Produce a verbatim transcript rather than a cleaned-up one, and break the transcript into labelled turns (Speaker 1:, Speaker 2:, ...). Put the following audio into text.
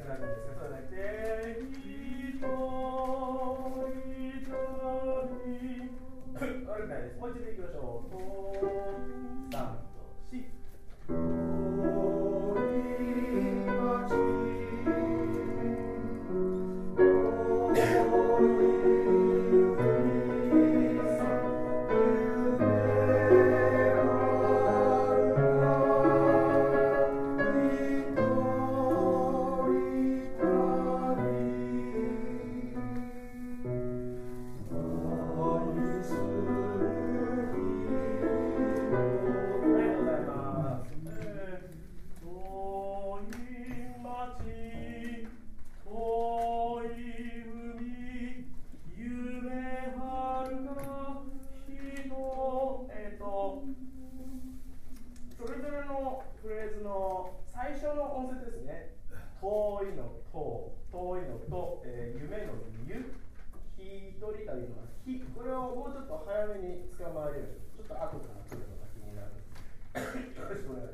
Speaker 1: くなるんですが、そうじゃなくて、ひとり旅。悪くないです。もう一度いきましょう。と、さんとし。それぞれのフレーズの最初の音節ですね。遠いのと、遠いのと、えー、夢のゆ、ひとり旅のひ、これをもうちょっと早めに捕まえるように、ちょっと後から来るのが気になる。よろしくお願いします。